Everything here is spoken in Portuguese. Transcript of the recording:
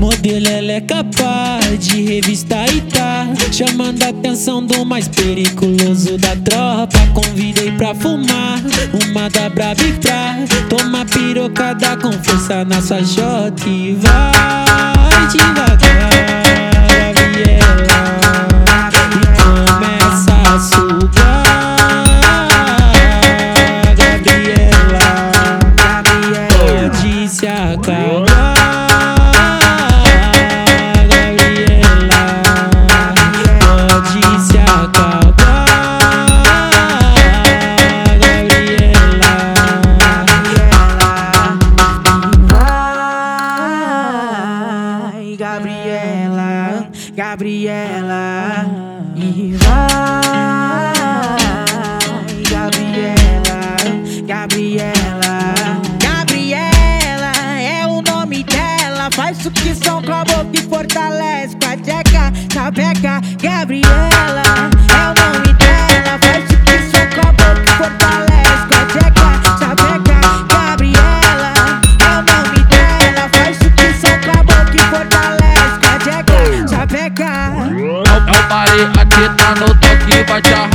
Modelo, ela é capaz de revistar e tá chamando a atenção do mais periculoso da tropa. Convidei pra fumar uma da braba e pra tomar pirocada com força na sua jota. E vai devagar, Gabriela, e começa a sugar. Gabriela, pode se acalmar. Gabriela, Gabriela, e vai, Gabriela, Gabriela, Gabriela é o nome dela. Faz sucção com a boca e fortalece com a tcheca, chapeca. Gabriela é o nome dela. Faz sucção com a boca e fortalece com a tcheca, chapeca. Gabriela é o nome dela. Faz sucção com a boca e fortalece. É o Mari, aqui tá no toque, vai te arrastar.